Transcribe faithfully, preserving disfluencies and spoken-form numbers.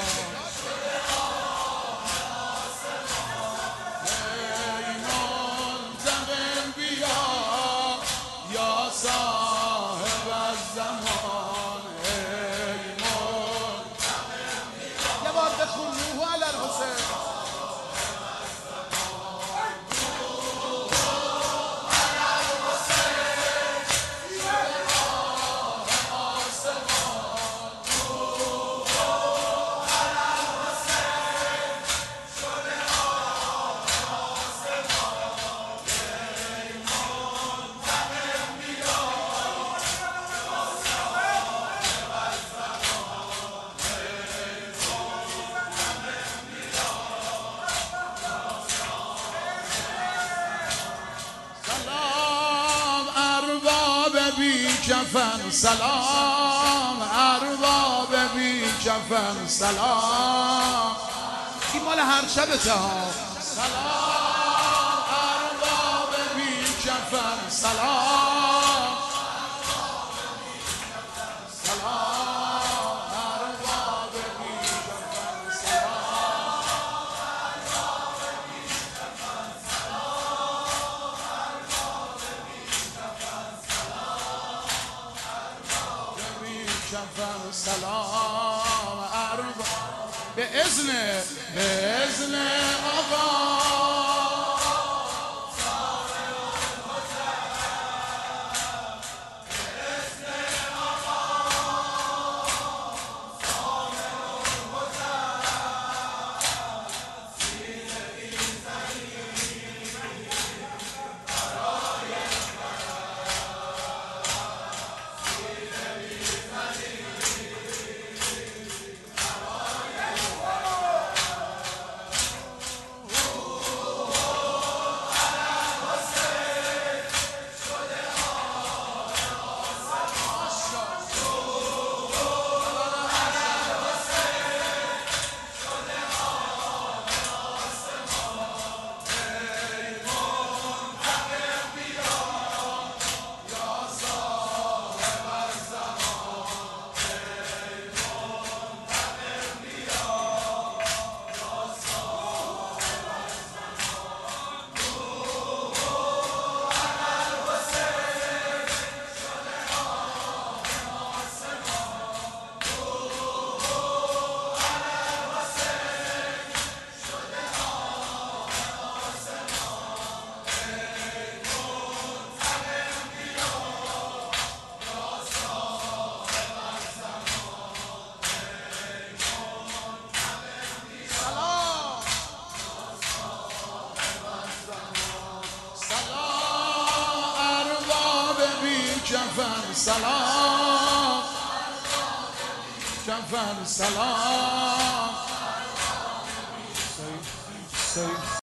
صاحب الزمان ای منتقم بیا. یه بار بخون نوح علی الحسین. بی کفن سلام ارباب بی کفن سلام. این مال هر شبته ها. سلام ارباب بی کفن سلام. سلام ارباب بی کفن سلام. شفن سلام ارباب به اذن به اذن آقا کفن سلام کفن سلام.